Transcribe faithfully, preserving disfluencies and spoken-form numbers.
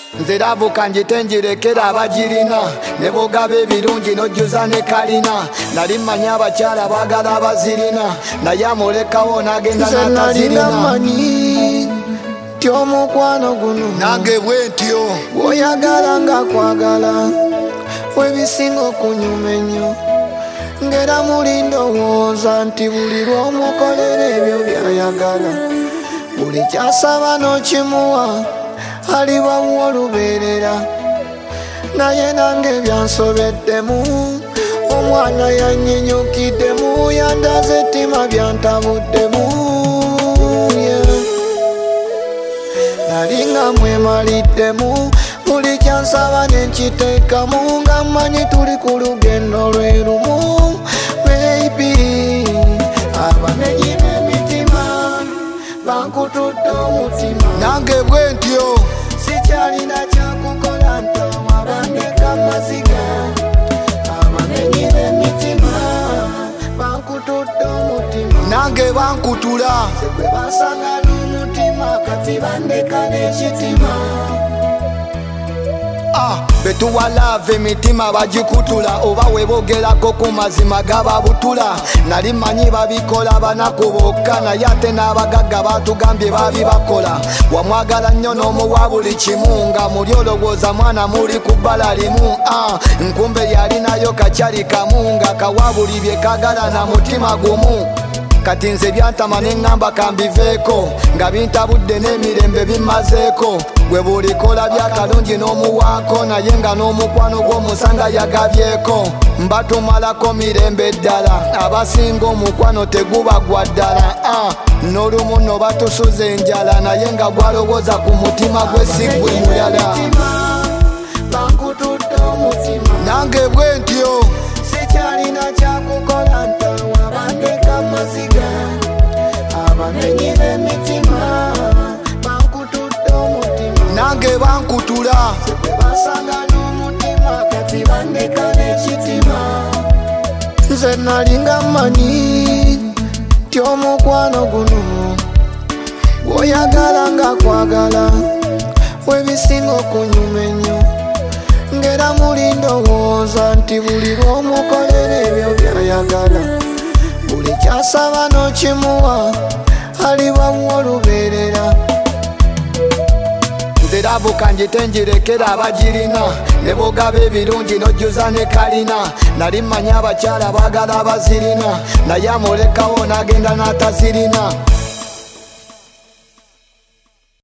Nze laavu kanjite njirekera abagirina ne bogaba ebirungi n'ojjuza ne kalina. Nali mmanyi abakyala baagala abazirina naye amulekawo n'agenda n'atazirina. Manyi nti omukwano guno nange bwe ntyo bw'oyagala nga kwagala webisinga okunyuma ennyo ng'era muli ndowooza nti buli lw'omukolera ebyo by'ayagala buli kyasaba n'okimuwa alibawo olubeerera naye nange byansobeddemu omwana yannyinyukiddemu yandaze ettima byantabuddemu nalinga mwemaliddemu buli kyansaba nenkiteekamu nga mmanyi tuli ku lugendo lwe lumu baby abamenyi b'emitima bankutudde omutima nange bwe ntyo sikyalina kyakukola ntawa bandeka maziga abamenyi b'emitima bankutudde omutima nange bankutula gwe basanga n'omutima kati bandeka n'ekitima. Ah, betuwa love emitima bagikutula oba webogerako ku mazima gababutula. Nali manyi babikola banaku bokka naye ate n'abagagga batugambye babibakola. Wamwagala nnyo n'omuwa buli kimu nga muli olowooza mwana muli ku bbala limu. Ah, nkumbe yalinayo kakyali kamu nga kawa buli bye kagala na mutima gumu. Kati nze byantama ne ŋŋamba kambiveeko nga bintabudde n'emirembe bimazeeko. Gwe bulikola byakalungi n'omuwaako naye nga n'omukwano gw'omusanga yagabyeko. Mba tumalako mirembe ddala abasinga omukwano teguba gwa ddala. Ah, n'olumu no batusuza enjala naye nga gwalowooza ku mutima gwe si gwe mulala. Nange bwe ntyo sikyalina kyakukola ntawa bandeka maziga abamenyi b'emitima bankutudde omutima nange bankutula gwe basanga n'omutima kati bandeka n'ekitima. Nze nalinga mmanyi nti omukwano guno bw'oyagala nga kwagala webisinga okunyuma ennyo ng'era muli ndowooza nti buli lw'omukolera ebyo by'ayagala buli kyasaba n'okimuwa alibawo olubeerera. nze laavu kanjite njirekera abagirina ne bogaba ebirungi n'ojjuza ne kalina. Nali mmanyi abakyala baagala abazirina naye amulekawo n'agenda n'atazirina.